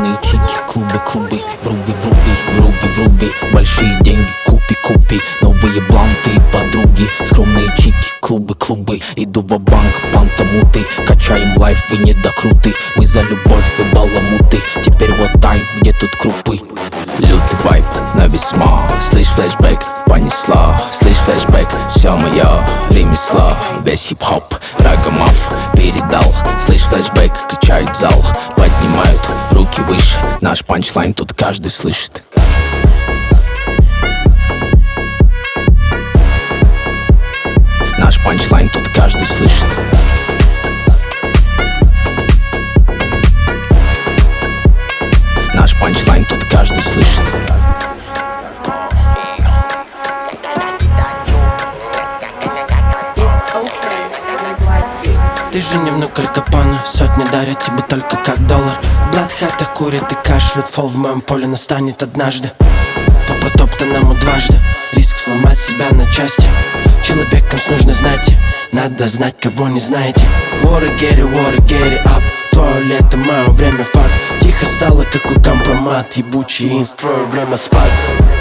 Скромные чики, клубы, вруби, большие деньги, купи, новые бланты и подруги. Скромные чики, клубы, иду в банк пантамуты. Качаем лайф, вы недокруты, мы за любовь, вы баламуты. Теперь вот тайм, где тут крупы. Лютый вайп на весьма, слышь, флешбэк понесла. Слышь, флешбэк, все моё ремесло. Весь хип-хоп, рагамав передал. Слышь, флешбэк, качает зал, поднимают руки выше. Наш панчлайн тут каждый слышит. Наш панчлайн тут каждый слышит. Наш панчлайн тут каждый слышит. Ты же не внук Аль Капоне, сотни дарят тебе только как доллар. В бладхатах курят и кашляют, фол в моем поле настанет однажды. По потоптанному дважды, риск сломать себя на части. Человеком нужно знать, надо знать, кого не знаете. Water get it up. Твое лето, мое время факт. Тихо стало, как у компромат. Ебучий инст, твое время спать.